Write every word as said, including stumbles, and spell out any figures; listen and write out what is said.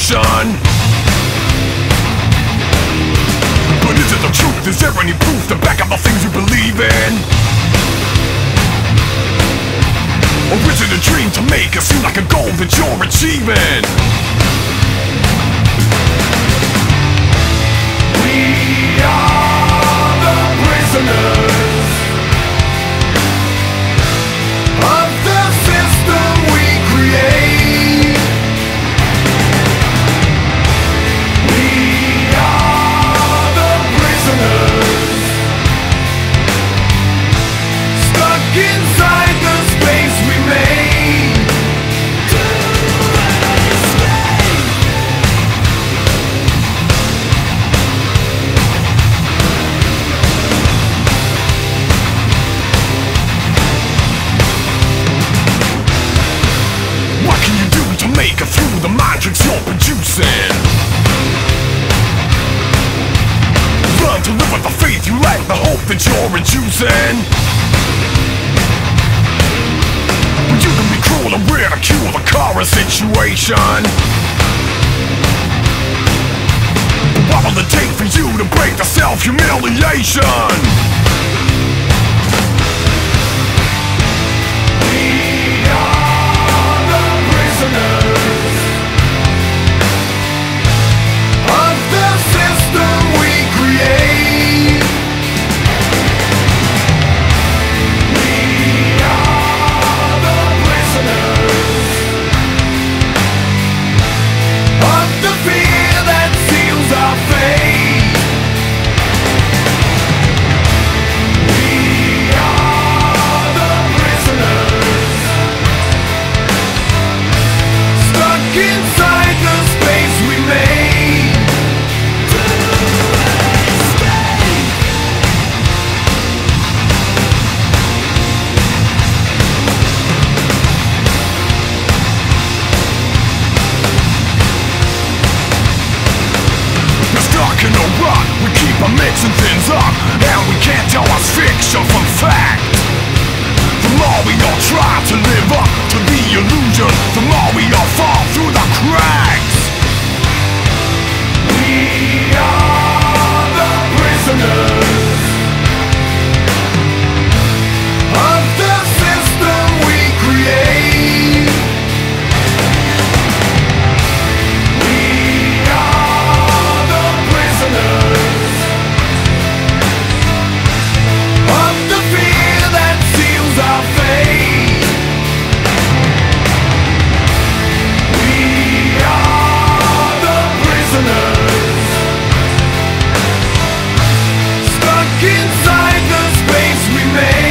solution. But is it the truth? Is there any proof to back up the things you believe in? Or is it a dream to make it seem like a goal that you're achieving? We are the prisoners of the system we create. We are the prisoners stuck inside the space we made. What can you do to make it through the mind tricks you're producing? Learn to live with the faith you lack, the hope that you're reducing. You can be cruel and ridicule the current situation, but what will it take for you to break the self-humiliation? We are the prisoners of the system we create. We are the prisoners of the fear that seals our fate. We are the prisoners stuck inside the space we made. We're stuck in a rut, we keep on mixing things up, and we can't tell what's fiction from fact. The more we all try to live up to the illusion, the more we all fall through the cracks. We are the prisoners of the system we create. We are the prisoners of the fear that seals our fate. We are the prisoners stuck inside the space we made.